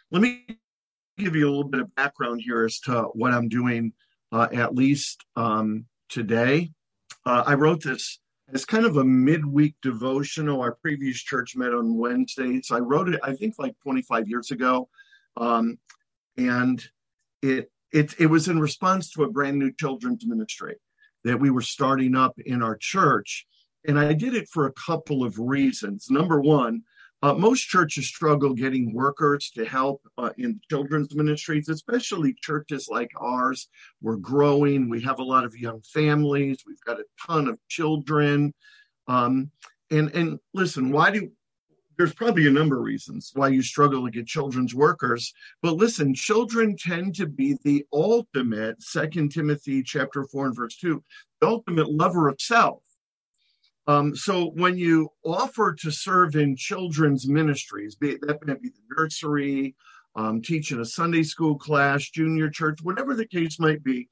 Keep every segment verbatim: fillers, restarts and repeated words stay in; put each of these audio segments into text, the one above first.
let me give you a little bit of background here as to what I'm doing, uh, at least um, today. Uh, I wrote this as kind of a midweek devotional. Our previous church met on Wednesdays. I wrote it, I think, like twenty-five years ago. Um, and it, it, it was in response to a brand new children's ministry that we were starting up in our church. And I did it for a couple of reasons. Number one, uh, most churches struggle getting workers to help uh, in children's ministries, especially churches like ours. We're growing. We have a lot of young families. We've got a ton of children. Um, and, and listen, why do there's probably a number of reasons why you struggle to get children's workers. But listen, children tend to be the ultimate, Second Timothy chapter four and verse two, the ultimate lover of self. Um, so when you offer to serve in children's ministries, be, that may be the nursery, um, teaching a Sunday school class, junior church, whatever the case might be,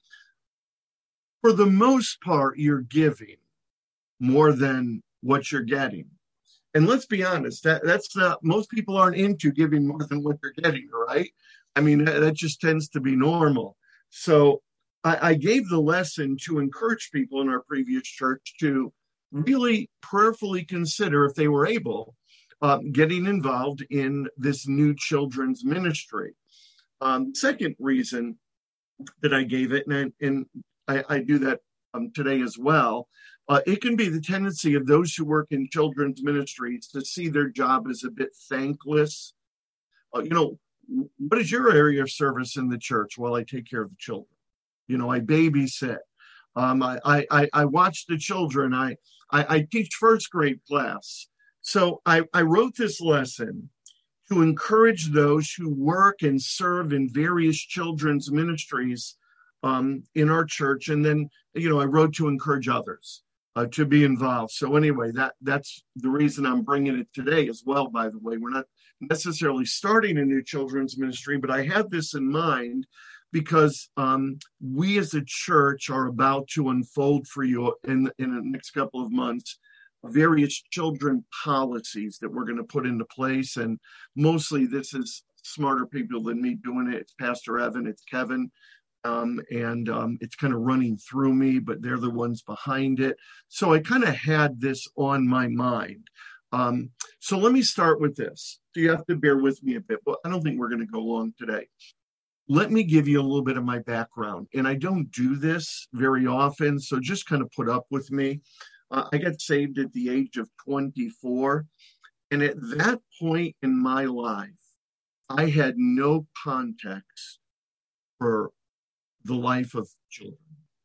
for the most part, you're giving more than what you're getting. And let's be honest, that, that's not, most people aren't into giving more than what they're getting, right? I mean, that, that just tends to be normal. So I, I gave the lesson to encourage people in our previous church to really prayerfully consider, if they were able, uh, getting involved in this new children's ministry. Um, second reason that I gave it, and, and I, I do that um, today as well, uh, it can be the tendency of those who work in children's ministries to see their job as a bit thankless. Uh, you know, what is your area of service in the church? Well, I take care of the children. You know, I babysit. Um, I, I, I watch the children. I, I, I teach first grade class. So I, I wrote this lesson to encourage those who work and serve in various children's ministries um, in our church. And then, you know, I wrote to encourage others uh, to be involved. So anyway, that that's the reason I'm bringing it today as well, by the way. We're not necessarily starting a new children's ministry, but I had this in mind because um, we as a church are about to unfold for you in, in the next couple of months various children policies that we're going to put into place. And mostly this is smarter people than me doing it. It's Pastor Evan, it's Kevin, um, and um, it's kind of running through me, but they're the ones behind it. So I kind of had this on my mind. Um, so let me start with this. So you have to bear with me a bit, but I don't think we're going to go long today. Let me give you a little bit of my background. And I don't do this very often, so just kind of put up with me. Uh, I got saved at the age of twenty-four. And at that point in my life, I had no context for the life of children,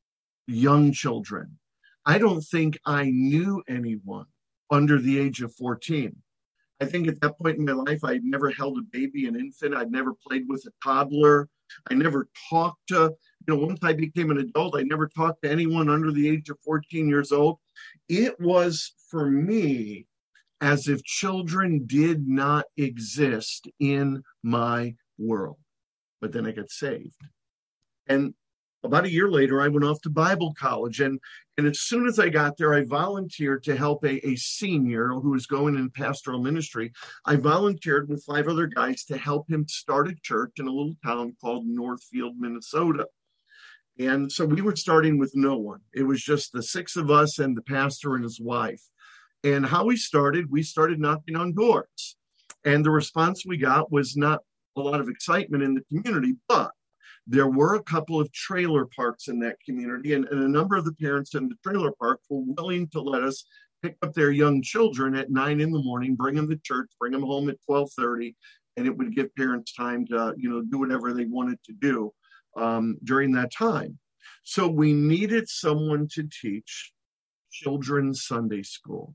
young children. I don't think I knew anyone under the age of fourteen. I think at that point in my life, I'd never held a baby, an infant. I'd never played with a toddler. I never talked to, you know, once I became an adult, I never talked to anyone under the age of fourteen years old. It was for me as if children did not exist in my world. But then I got saved. And about a year later, I went off to Bible college. And, and as soon as I got there, I volunteered to help a, a senior who was going in pastoral ministry. I volunteered with five other guys to help him start a church in a little town called Northfield, Minnesota. And so we were starting with no one. It was just the six of us and the pastor and his wife. And how we started, we started knocking on doors. And the response we got was not a lot of excitement in the community, but there were a couple of trailer parks in that community, and, and a number of the parents in the trailer park were willing to let us pick up their young children at nine in the morning, bring them to church, bring them home at twelve thirty, and it would give parents time to, you know, do whatever they wanted to do um, during that time. So we needed someone to teach children's Sunday school.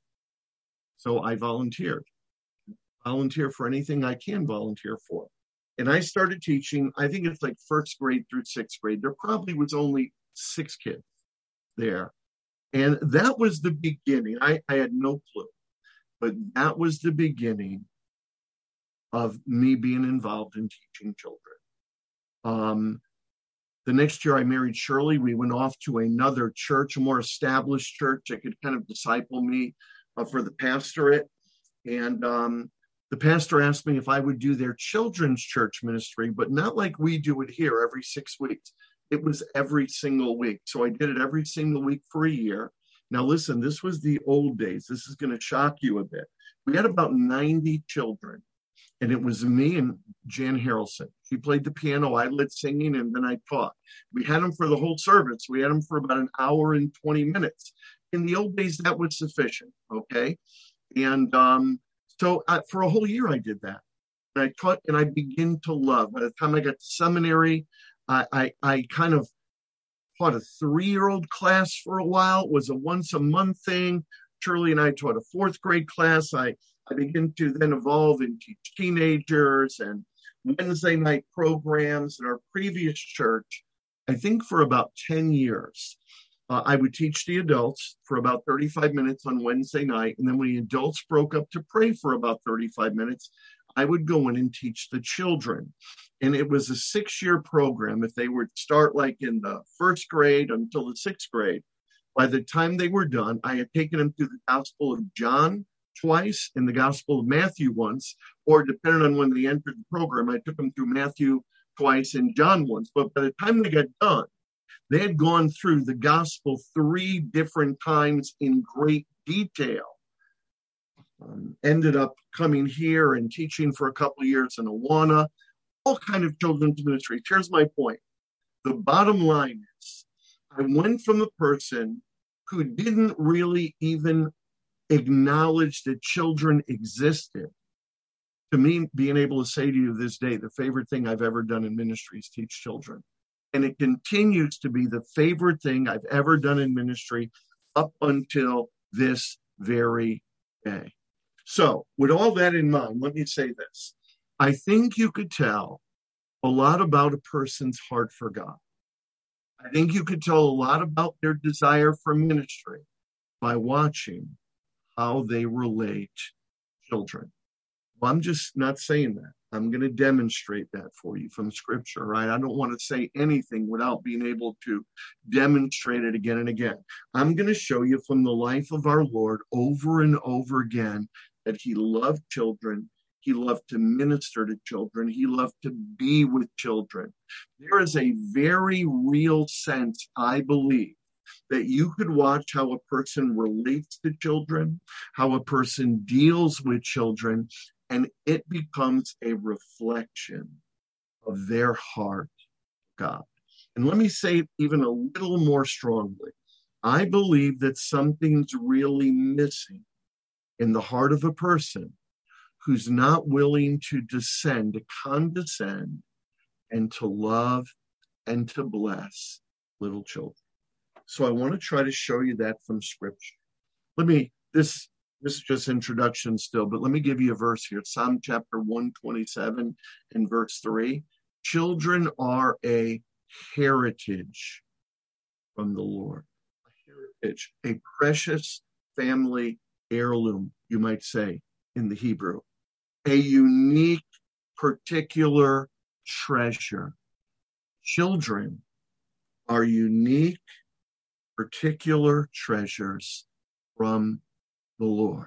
So I volunteered. Volunteer for anything I can volunteer for. And I started teaching, I think it's like first grade through sixth grade. There probably was only six kids there. And that was the beginning. I, I had no clue, but that was the beginning of me being involved in teaching children. Um, the next year I married Shirley. We went off to another church, a more established church that could kind of disciple me uh, for the pastorate. And um, the pastor asked me if I would do their children's church ministry, but not like we do it here every six weeks. It was every single week. So I did it every single week for a year. Now, listen, this was the old days. This is going to shock you a bit. We had about ninety children, and it was me and Jan Harrelson. She played the piano, I led singing, and then I taught. We had them for the whole service. We had them for about an hour and twenty minutes. In the old days, that was sufficient, okay? And um, so uh, for a whole year, I did that. And I taught, and I began to love. By the time I got to seminary, I, I, I kind of taught a three-year-old class for a while. It was a once-a-month thing. Shirley and I taught a fourth grade class. I, I began to then evolve and teach teenagers and Wednesday night programs in our previous church. I think for about ten years, uh, I would teach the adults for about thirty-five minutes on Wednesday night. And then when the adults broke up to pray for about thirty-five minutes, I would go in and teach the children. And it was a six-year program. If they would start like in the first grade until the sixth grade, by the time they were done, I had taken them through the Gospel of John twice and the Gospel of Matthew once, or depending on when they entered the program, I took them through Matthew twice and John once. But by the time they got done, they had gone through the Gospel three different times in great detail. Um, ended up coming here and teaching for a couple of years in Awana, all kind of children's ministry. Here's my point. The bottom line is, I went from a person who didn't really even acknowledge that children existed to me being able to say to you this day, the favorite thing I've ever done in ministry is teach children. And it continues to be the favorite thing I've ever done in ministry up until this very day. So with all that in mind, let me say this. I think you could tell a lot about a person's heart for God. I think you could tell a lot about their desire for ministry by watching how they relate children. Well, I'm just not saying that. I'm going to demonstrate that for you from Scripture, right? I don't want to say anything without being able to demonstrate it again and again. I'm going to show you from the life of our Lord over and over again that he loved children. He loved to minister to children. He loved to be with children. There is a very real sense, I believe, that you could watch how a person relates to children, how a person deals with children, and it becomes a reflection of their heart, God. And let me say it even a little more strongly. I believe that something's really missing in the heart of a person who's not willing to descend, to condescend, and to love and to bless little children. So I want to try to show you that from Scripture. Let me, this, this is just introduction still, but let me give you a verse here. Psalm chapter one twenty-seven and verse three. Children are a heritage from the Lord. A heritage, a precious family heirloom, you might say in the Hebrew. A unique, particular treasure. Children are unique, particular treasures from the Lord.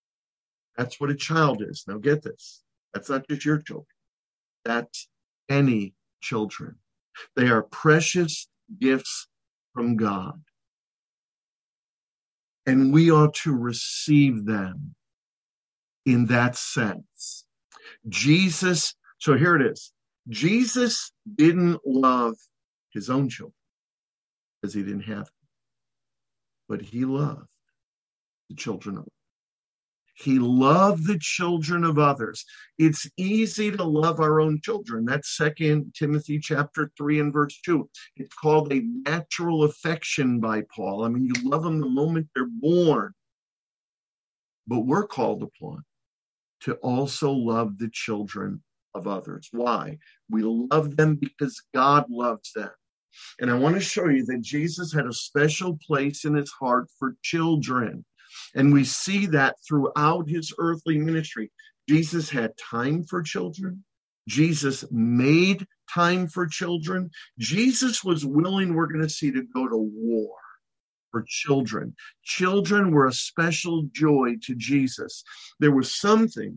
That's what a child is. Now get this. That's not just your children. That's any children. They are precious gifts from God. And we ought to receive them in that sense. Jesus, so here it is. Jesus didn't love his own children because he didn't have them. But he loved the children of others. He loved the children of others. It's easy to love our own children. That's Second Timothy chapter three and verse two. It's called a natural affection by Paul. I mean, you love them the moment they're born. But we're called upon to also love the children of others. Why? We love them because God loves them. And I want to show you that Jesus had a special place in his heart for children. And we see that throughout his earthly ministry. Jesus had time for children. Jesus made time for children. Jesus was willing, we're going to see, to go to war for children. Children were a special joy to Jesus. There was something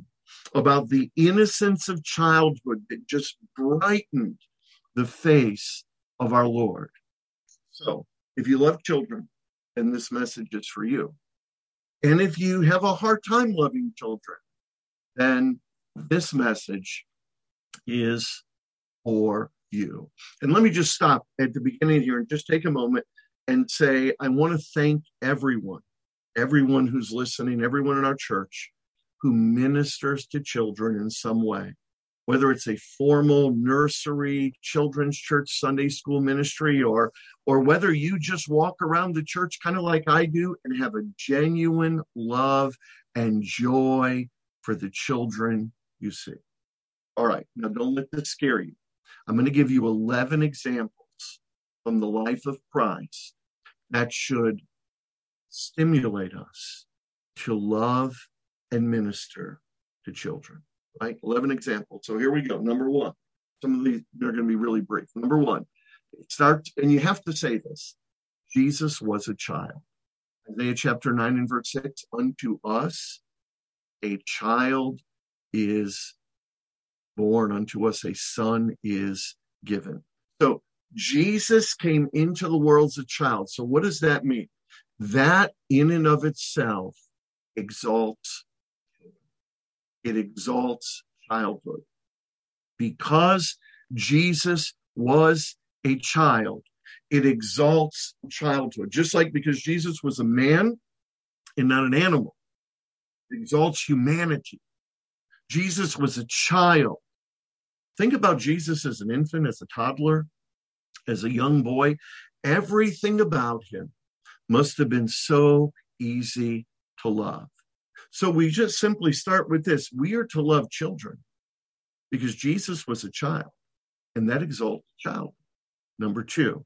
about the innocence of childhood that just brightened the face of our Lord. So, if you love children, then this message is for you. And if you have a hard time loving children, then this message is for you. And let me just stop at the beginning here and just take a moment and say, I want to thank everyone, everyone who's listening, everyone in our church who ministers to children in some way, whether it's a formal nursery, children's church, Sunday school ministry, or, or whether you just walk around the church kind of like I do and have a genuine love and joy for the children you see. All right, now don't let this scare you. I'm going to give you eleven examples from the life of Christ that should stimulate us to love and minister to children, right? eleven examples. So here we go. Number one. Some of these are going to be really brief. Number one, it starts, and you have to say this. Jesus was a child. Isaiah chapter nine and verse six, unto us a child is born, unto us a son is given. So Jesus came into the world as a child. So what does that mean? That in and of itself exalts It exalts childhood. Because Jesus was a child, it exalts childhood. Just like because Jesus was a man and not an animal, it exalts humanity. Jesus was a child. Think about Jesus as an infant, as a toddler, as a young boy. Everything about him must have been so easy to love. So we just simply start with this. We are to love children because Jesus was a child, and that exalts child. Number two,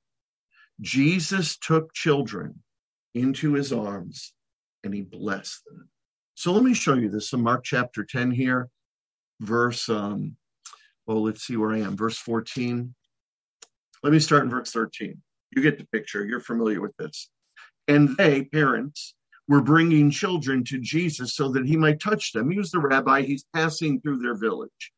Jesus took children into his arms and he blessed them. So let me show you this in Mark chapter ten here, verse, um, well, let's see where I am, verse fourteen. Let me start in verse thirteen. You get the picture. You're familiar with this. And they, parents, were bringing children to Jesus so that he might touch them. He was the rabbi. He's passing through their village.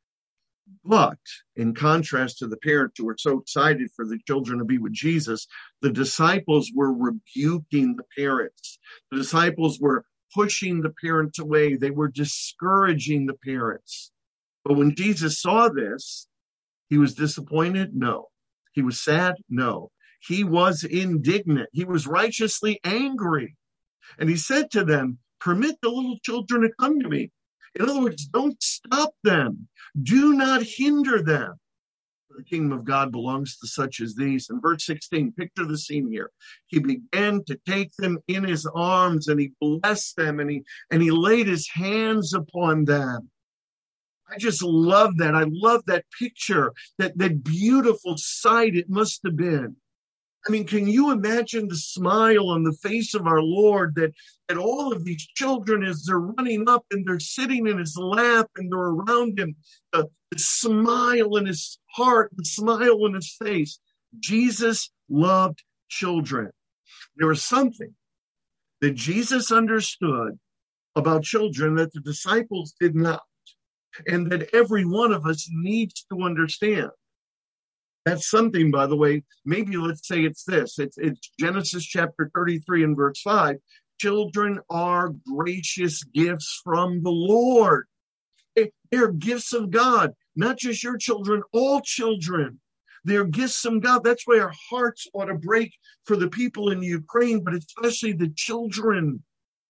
But in contrast to the parents who were so excited for the children to be with Jesus, the disciples were rebuking the parents. The disciples were pushing the parents away. They were discouraging the parents. But when Jesus saw this, he was disappointed? No. He was sad? No. He was indignant. He was righteously angry. And he said to them, permit the little children to come to me. In other words, don't stop them. Do not hinder them. The kingdom of God belongs to such as these. In verse sixteen, picture the scene here. He began to take them in his arms and he blessed them and he, and he laid his hands upon them. I just love that. I love that picture, that, that beautiful sight it must have been. I mean, can you imagine the smile on the face of our Lord that, that all of these children, as they're running up and they're sitting in his lap and they're around him, the, the smile in his heart, the smile in his face. Jesus loved children. There was something that Jesus understood about children that the disciples did not, and that every one of us needs to understand. That's something, by the way, maybe let's say it's this. It's, it's Genesis chapter thirty-three and verse five. Children are gracious gifts from the Lord. They're gifts of God, not just your children, all children. They're gifts from God. That's why our hearts ought to break for the people in Ukraine, but especially the children.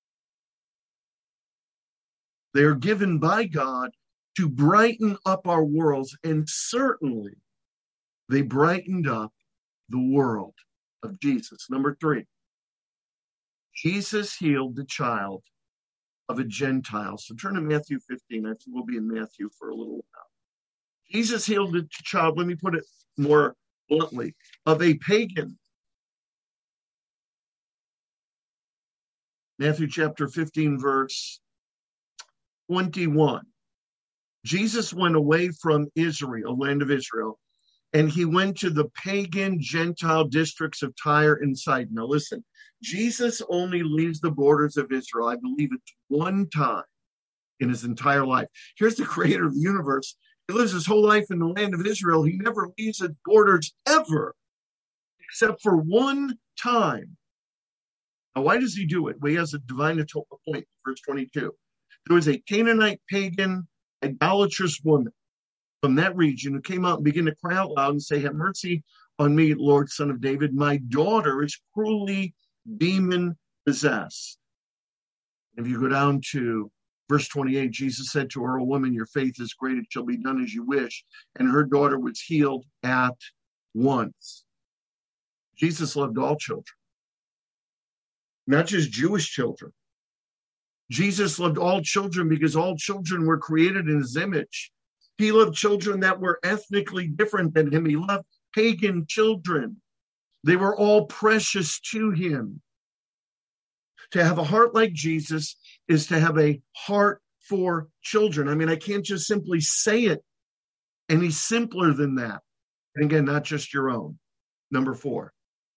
They are given by God to brighten up our worlds, and certainly they brightened up the world of Jesus. Number three, Jesus healed the child of a Gentile. So turn to Matthew fifteen. I think we'll be in Matthew for a little while. Jesus healed the child, let me put it more bluntly, of a pagan. Matthew chapter fifteen, verse twenty-one. Jesus went away from Israel, land of Israel, and he went to the pagan Gentile districts of Tyre and Sidon. Now listen, Jesus only leaves the borders of Israel, I believe it's one time in his entire life. Here's the creator of the universe. He lives his whole life in the land of Israel. He never leaves its borders ever, except for one time. Now, why does he do it? Well, he has a divine appointment, verse twenty-two. There was a Canaanite pagan idolatrous woman from that region who came out and began to cry out loud and say, have mercy on me, Lord, Son of David. My daughter is cruelly demon possessed. If you go down to verse twenty-eight, Jesus said to her, O woman, your faith is great, it shall be done as you wish. And her daughter was healed at once. Jesus loved all children, not just Jewish children. Jesus loved all children because all children were created in his image. He loved children that were ethnically different than him. He loved pagan children. They were all precious to him. To have a heart like Jesus is to have a heart for children. I mean, I can't just simply say it any simpler than that. And again, not just your own. Number four,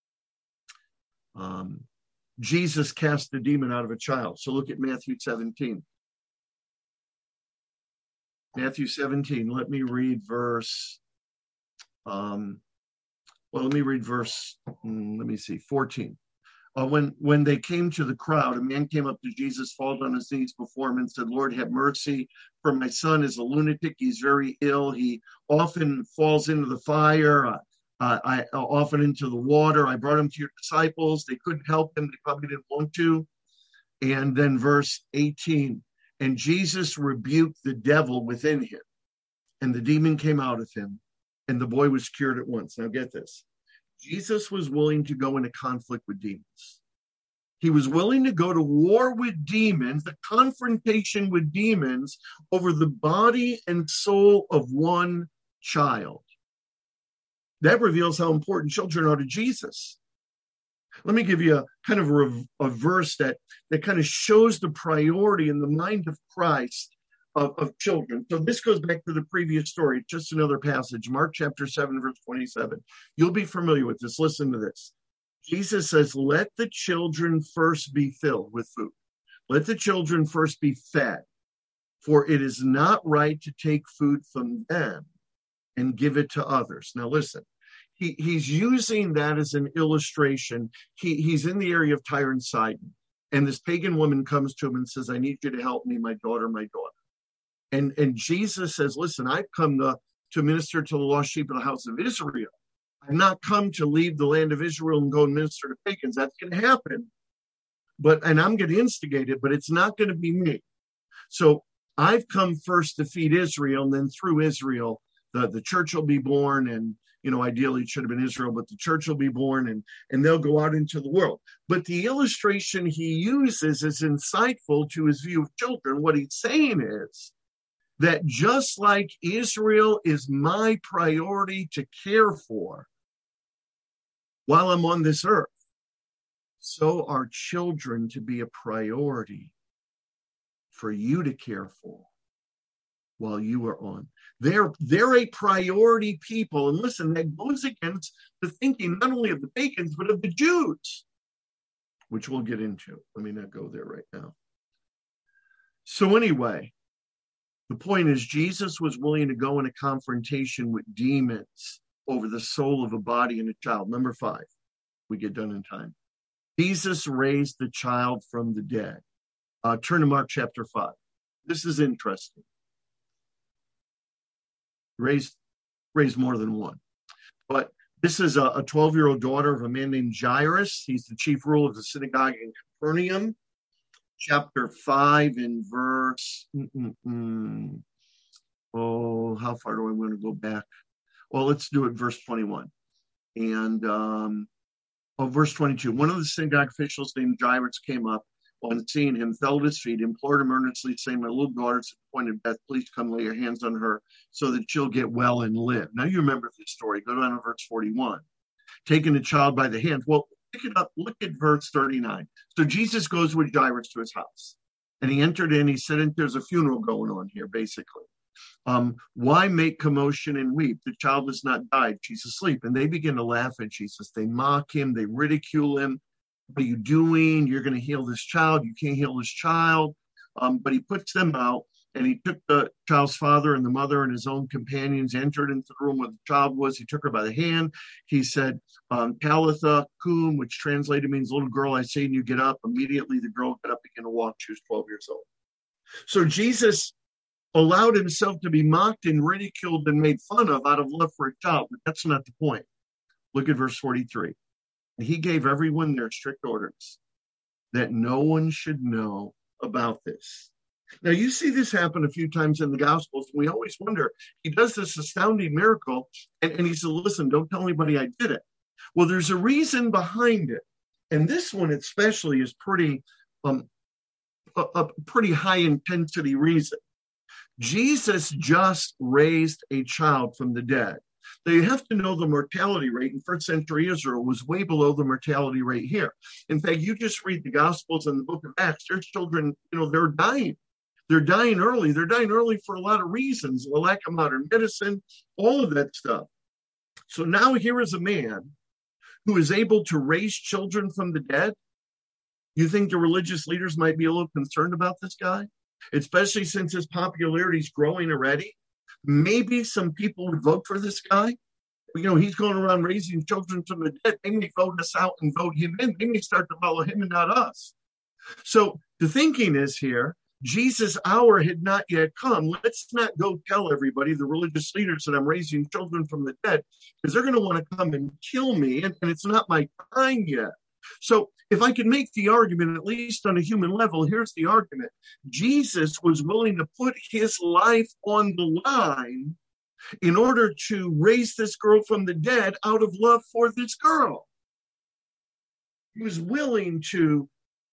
um, Jesus cast the demon out of a child. So look at Matthew seventeen. Matthew seventeen, let me read verse, um, well, let me read verse, mm, let me see, fourteen. Uh, when, when they came to the crowd, a man came up to Jesus, fell on his knees before him and said, Lord, have mercy, for my son is a lunatic. He's very ill. He often falls into the fire, uh, uh, I, uh, often into the water. I brought him to your disciples. They couldn't help him. They probably didn't want to. And then verse eighteen, and Jesus rebuked the devil within him, and the demon came out of him, and the boy was cured at once. Now get this. Jesus was willing to go into conflict with demons. He was willing to go to war with demons, the confrontation with demons over the body and soul of one child. That reveals how important children are to Jesus. Let me give you a kind of a, a verse that, that kind of shows the priority in the mind of Christ of, of children. So this goes back to the previous story, just another passage, Mark chapter seven, verse twenty-seven. You'll be familiar with this. Listen to this. Jesus says, let the children first be filled with food. Let the children first be fed, for it is not right to take food from them and give it to others. Now listen. He, he's using that as an illustration. He, he's in the area of Tyre and Sidon. And this pagan woman comes to him and says, I need you to help me, my daughter, my daughter. And, and Jesus says, listen, I've come to, to minister to the lost sheep of the house of Israel. I've not come to leave the land of Israel and go and minister to pagans. That's going to happen. But, and I'm going to instigate it, but it's not going to be me. So I've come first to feed Israel, and then through Israel, the, the church will be born, and you know, ideally it should have been Israel, but the church will be born and, and they'll go out into the world. But the illustration he uses is insightful to his view of children. What he's saying is that just like Israel is my priority to care for while I'm on this earth, so are children to be a priority for you to care for while you are on. They're, they're a priority people. And listen, that goes against the thinking not only of the pagans, but of the Jews, which we'll get into. Let me not go there right now. So anyway, the point is Jesus was willing to go in a confrontation with demons over the soul of a body and a child. Number five, we get done in time. Jesus raised the child from the dead. Uh, turn to Mark chapter five. This is interesting. Raised, raised more than one. But this is a, a twelve-year-old daughter of a man named Jairus. He's the chief ruler of the synagogue in Capernaum. Chapter five in verse, mm-mm-mm. oh, how far do I want to go back? Well, let's do it verse twenty-one. And, um, oh, verse twenty-two. One of the synagogue officials named Jairus came up, on seeing him, fell at his feet, implored him earnestly, saying, my little daughter's at the point of death. Please come lay your hands on her so that she'll get well and live. Now you remember this story. Go down to verse forty-one. Taking the child by the hand. Well, pick it up. Look at verse thirty-nine. So Jesus goes with Jairus to his house. And he entered in. He said, there's a funeral going on here, basically. Um, why make commotion and weep? The child has not died. She's asleep. And they begin to laugh at Jesus. They mock him. They ridicule him. What are you doing? You're going to heal this child. You can't heal this child. Um, but he puts them out. And he took the child's father and the mother and his own companions, entered into the room where the child was. He took her by the hand. He said, um, Talitha cum, which translated means, little girl, I say to you, get up. Immediately the girl got up, began to walk. She was twelve years old. So Jesus allowed himself to be mocked and ridiculed and made fun of out of love for a child. But that's not the point. Look at verse forty-three. And he gave everyone their strict orders that no one should know about this. Now, you see this happen a few times in the Gospels. And we always wonder, he does this astounding miracle, and, and he said, listen, don't tell anybody I did it. Well, there's a reason behind it. And this one especially is pretty, um, a, a pretty high-intensity reason. Jesus just raised a child from the dead. Now, you have to know the mortality rate in first century Israel was way below the mortality rate here. In fact, you just read the Gospels and the book of Acts, there's children, you know, they're dying. They're dying early. They're dying early for a lot of reasons, the lack of modern medicine, all of that stuff. So now here is a man who is able to raise children from the dead. You think the religious leaders might be a little concerned about this guy, especially since his popularity is growing already? Maybe some people would vote for this guy. You know, he's going around raising children from the dead. They may vote us out and vote him in. They may start to follow him and not us. So the thinking is here, Jesus' hour had not yet come. Let's not go tell everybody, the religious leaders, that I'm raising children from the dead, because they're going to want to come and kill me, and, and it's not my time yet. So if I can make the argument, at least on a human level, here's the argument. Jesus was willing to put his life on the line in order to raise this girl from the dead out of love for this girl. He was willing to,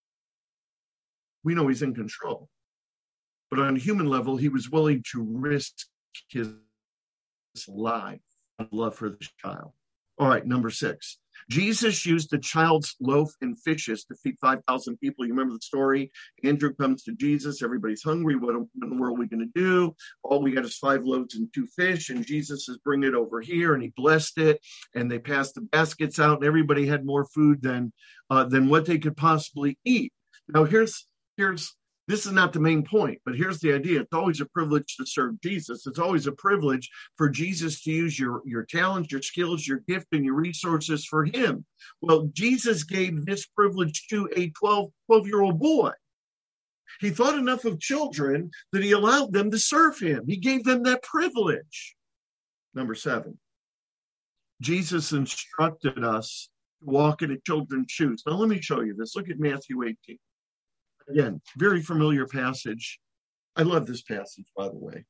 we know he's in control, but on a human level, he was willing to risk his life out of love for this child. All right, number six. Jesus used the child's loaf and fishes to feed five thousand people. You remember the story? Andrew comes to Jesus. Everybody's hungry. What in the world are we going to do? All we got is five loaves and two fish. And Jesus says, bring it over here. And he blessed it. And they passed the baskets out. And everybody had more food than uh, than what they could possibly eat. Now, here's here's this is not the main point, but here's the idea. It's always a privilege to serve Jesus. It's always a privilege for Jesus to use your, your talents, your skills, your gift, and your resources for him. Well, Jesus gave this privilege to a twelve, twelve-year-old boy. He thought enough of children that he allowed them to serve him. He gave them that privilege. Number seven, Jesus instructed us to walk in a children's shoes. Now, let me show you this. Look at Matthew eighteen. Again, very familiar passage. I love this passage, by the way.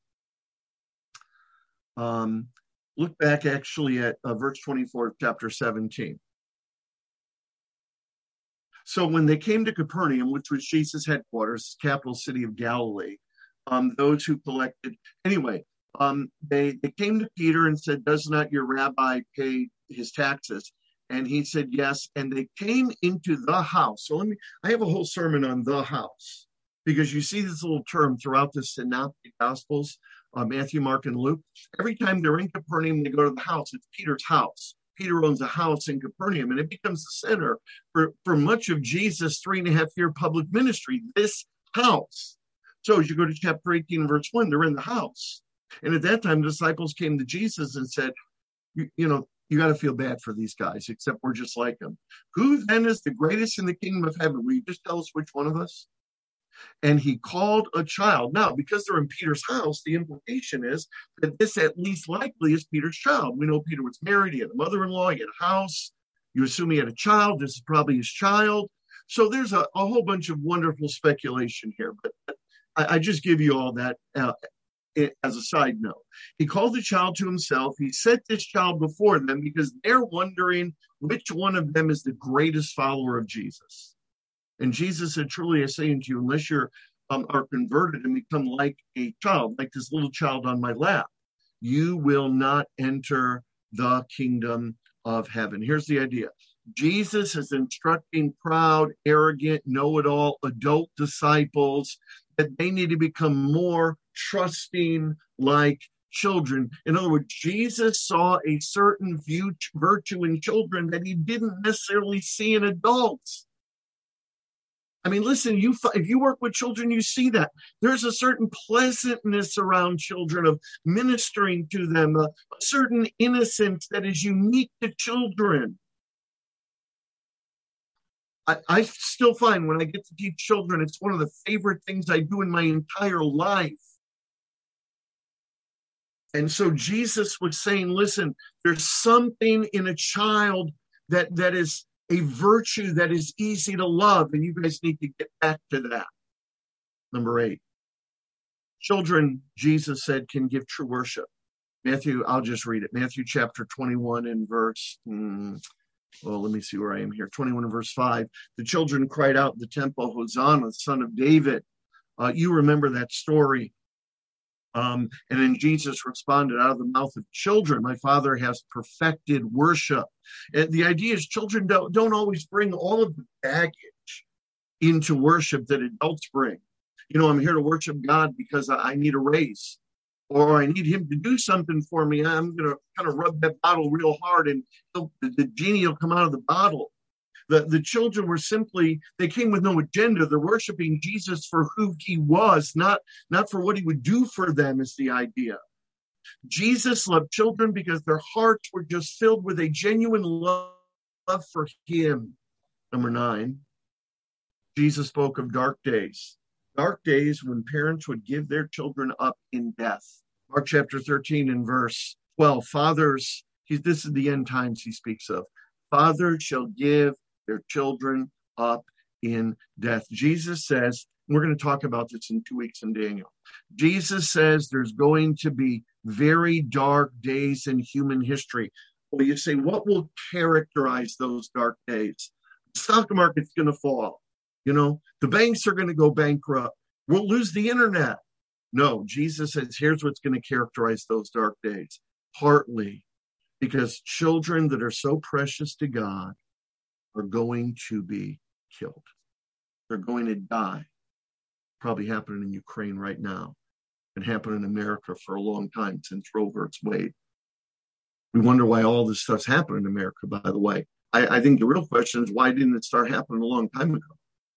Um, look back actually at uh, verse twenty-four of chapter seventeen. So when they came to Capernaum, which was Jesus' headquarters, capital city of Galilee, um, those who collected, anyway, um, they, they came to Peter and said, does not your rabbi pay his taxes? And he said, yes. And they came into the house. So let me, I have a whole sermon on the house, because you see this little term throughout the synoptic gospels, uh, Matthew, Mark, and Luke. Every time they're in Capernaum, they go to the house. It's Peter's house. Peter owns a house in Capernaum, and it becomes the center for, for much of Jesus' three and a half year public ministry, this house. So as you go to chapter eighteen, verse one, they're in the house. And at that time, the disciples came to Jesus and said, you, you know, you got to feel bad for these guys, except we're just like them. Who then is the greatest in the kingdom of heaven? Will you just tell us which one of us? And he called a child. Now, because they're in Peter's house, the implication is that this at least likely is Peter's child. We know Peter was married. He had a mother-in-law. He had a house. You assume he had a child. This is probably his child. So there's a, a whole bunch of wonderful speculation here. But I, I just give you all that uh, as a side note. He called the child to himself. He set this child before them because they're wondering which one of them is the greatest follower of Jesus. And Jesus said, truly I say unto you, unless you're um, are converted and become like a child, like this little child on my lap, you will not enter the kingdom of heaven. Here's the idea. Jesus is instructing proud, arrogant, know-it-all adult disciples that they need to become more trusting like children. In other words, Jesus saw a certain view, virtue in children that he didn't necessarily see in adults. I mean, listen, you if you work with children, you see that. There's a certain pleasantness around children of ministering to them, a, a certain innocence that is unique to children. I, I still find when I get to teach children, it's one of the favorite things I do in my entire life. And so Jesus was saying, listen, there's something in a child that, that is a virtue that is easy to love, and you guys need to get back to that. Number eight, children, Jesus said, can give true worship. Matthew, I'll just read it. Matthew chapter twenty-one and verse, hmm, well, let me see where I am here. twenty-one and verse five. The children cried out in the temple, Hosanna, son of David. Uh, you remember that story. Um, and then Jesus responded, out of the mouth of children, my Father has perfected worship. And the idea is children don't, don't always bring all of the baggage into worship that adults bring. You know, I'm here to worship God because I, I need a raise, or I need him to do something for me. I'm going to kind of rub that bottle real hard and the, the genie will come out of the bottle. The, the children were simply, they came with no agenda. They're worshiping Jesus for who he was, not, not for what he would do for them is the idea. Jesus loved children because their hearts were just filled with a genuine love for him. Number nine, Jesus spoke of dark days. Dark days when parents would give their children up in death. Mark chapter thirteen and verse twelve, fathers, he, this is the end times he speaks of. Fathers shall give their children up in death. Jesus says, we're going to talk about this in two weeks in Daniel. Jesus says there's going to be very dark days in human history. Well, you say, what will characterize those dark days? The stock market's going to fall. You know, the banks are going to go bankrupt. We'll lose the internet. No, Jesus says, here's what's going to characterize those dark days. Partly because children that are so precious to God are going to be killed. They're going to die. Probably happening in Ukraine right now. Been happening in America for a long time since Roe versus Wade. We wonder why all this stuff's happening in America, by the way. I, I think the real question is, why didn't it start happening a long time ago?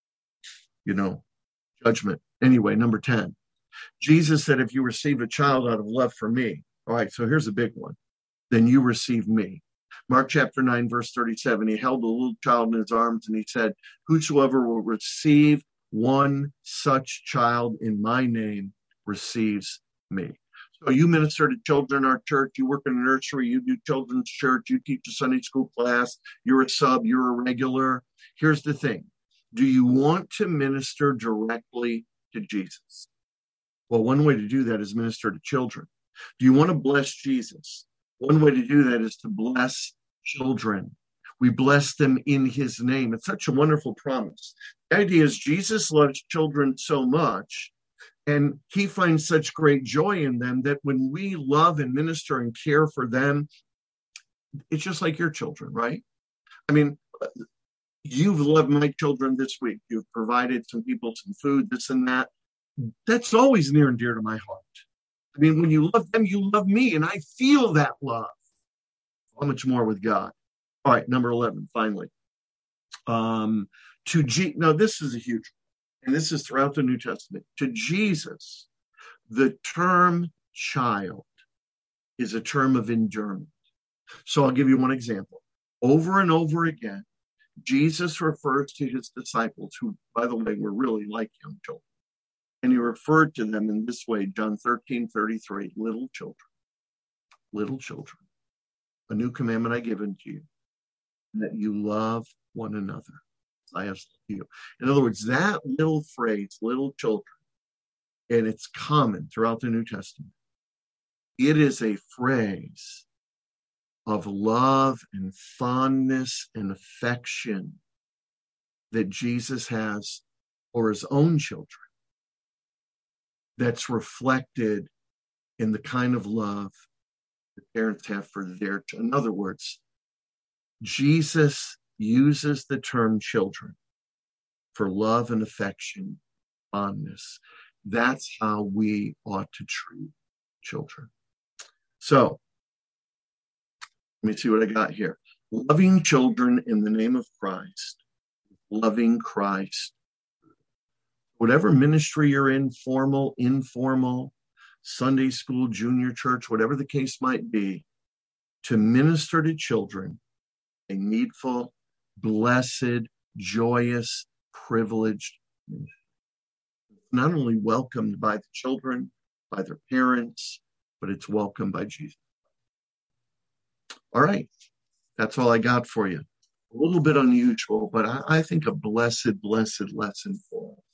You know, judgment. Anyway, number ten. Jesus said, if you receive a child out of love for me, all right, so here's a big one, then you receive me. Mark chapter nine, verse thirty-seven, he held a little child in his arms and he said, whosoever will receive one such child in my name receives me. So you minister to children in our church, you work in a nursery, you do children's church, you teach a Sunday school class, you're a sub, you're a regular. Here's the thing. Do you want to minister directly to Jesus? Well, one way to do that is minister to children. Do you want to bless Jesus? One way to do that is to bless children. We bless them in his name. It's such a wonderful promise. The idea is Jesus loves children so much, and he finds such great joy in them that when we love and minister and care for them, it's just like your children, right? I mean, you've loved my children this week. You've provided some people some food, this and that. That's always near and dear to my heart. I mean, when you love them, you love me, and I feel that love. How much more with God? All right, number eleven, finally. Um, to G- now, this is a huge one, and this is throughout the New Testament. To Jesus, the term child is a term of endearment. So I'll give you one example. Over and over again, Jesus refers to his disciples, who, by the way, were really like young children. And he referred to them in this way, John thirteen thirty-three, little children, little children, a new commandment I give unto you, that you love one another. I have you. In other words, that little phrase, little children, and it's common throughout the New Testament. It is a phrase of love and fondness and affection that Jesus has for his own children. That's reflected in the kind of love that parents have for their children. In other words, Jesus uses the term children for love and affection, fondness. That's how we ought to treat children. So, let me see what I got here. Loving children in the name of Christ, loving Christ whatever ministry you're in, formal, informal, Sunday school, junior church, whatever the case might be, to minister to children, a needful, blessed, joyous, privileged ministry. Not only welcomed by the children, by their parents, but it's welcomed by Jesus. All right, that's all I got for you. A little bit unusual, but I, I think a blessed, blessed lesson for us.